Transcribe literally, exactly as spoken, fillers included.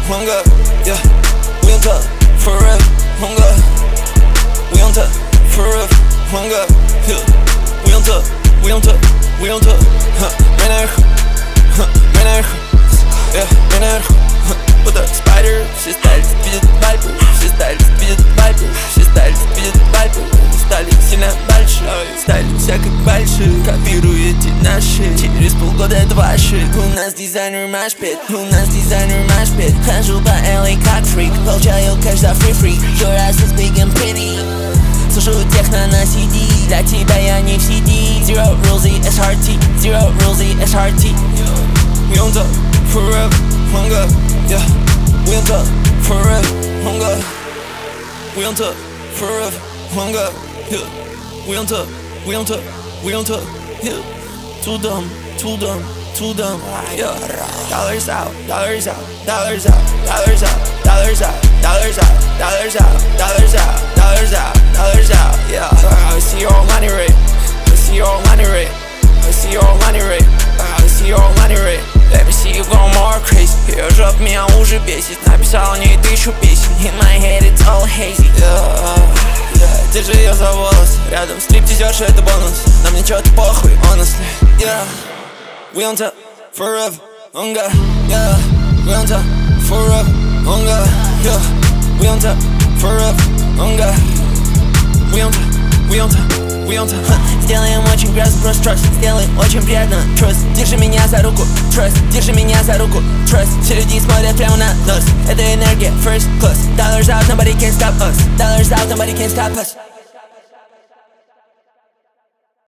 on God, yeah. We on top, forever, on God. We on top, forever, on God, yeah. We on top, we on top, we on top, huh. Мы наверху, huh. Мы наверху, yeah. Мы наверху, huh. Будто спайдер, все стали видят вайпы, все стали видят вайпы, все стали видят вайпы. Стали сильно больше, стали все как большие. Копируете наши, через полгода это ваши. У нас дизайнер машпит, у нас дизайнер машпит. Хожу по эл эй как фрик, получаю кэш за фри-фри. Your ass is big and pretty. Слушаю техно на си ди, для тебя я не в си ди. Zero Rulesy, эс ар ти, Zero Rulesy, эс ар ти. We on top, forever, on God, yeah. We on top, forever, on God. We on top, forever, on God. Yeah, we on top, we on top, we on top, yeah. Too dumb, too dumb, too dumb, yeah. Dollars out, dollars out, dollars out, dollars out, dollars out, dollars out, dollars out, dollars out, dollars out, dollars out, yeah. I see your money rate, I see your money rate, I see your money rate, I see your money rate. Baby, see you going more crazy. Ее жоп меня уже бесит. Написал не тысячу песен. In my head it's all hazy, yeah. Yeah, держи ее за волос. Рядом стриптизерша, это бонус. Нам ничего-то похуй, honestly, yeah. We on top, forever, on God, yeah. We on top, forever, on God, yeah. We on top, forever, on God. We on top, we on top, we on top. Сделаем очень грязно, просто trust. Сделаем очень приятно, trust. Держи меня за руку, trust. Держи меня за руку, trust. Все люди смотрят прямо на нас. Это энергия, first class. Dollars out, nobody can stop us. Dollars out, nobody can stop us.